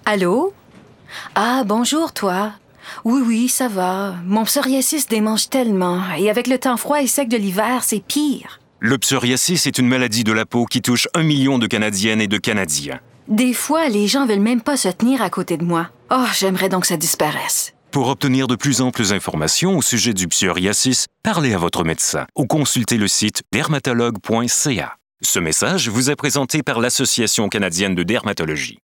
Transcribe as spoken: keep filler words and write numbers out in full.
Allô? Ah, bonjour, toi. Oui, oui, ça va. Mon psoriasis démange tellement. Et avec le temps froid et sec de l'hiver, c'est pire. Le psoriasis est une maladie de la peau qui touche un million de Canadiennes et de Canadiens. Des fois, les gens veulent même pas se tenir à côté de moi. Oh, j'aimerais donc que ça disparaisse. Pour obtenir de plus amples informations au sujet du psoriasis, parlez à votre médecin ou consultez le site dermatologue point c a. Ce message vous est présenté par l'Association canadienne de dermatologie.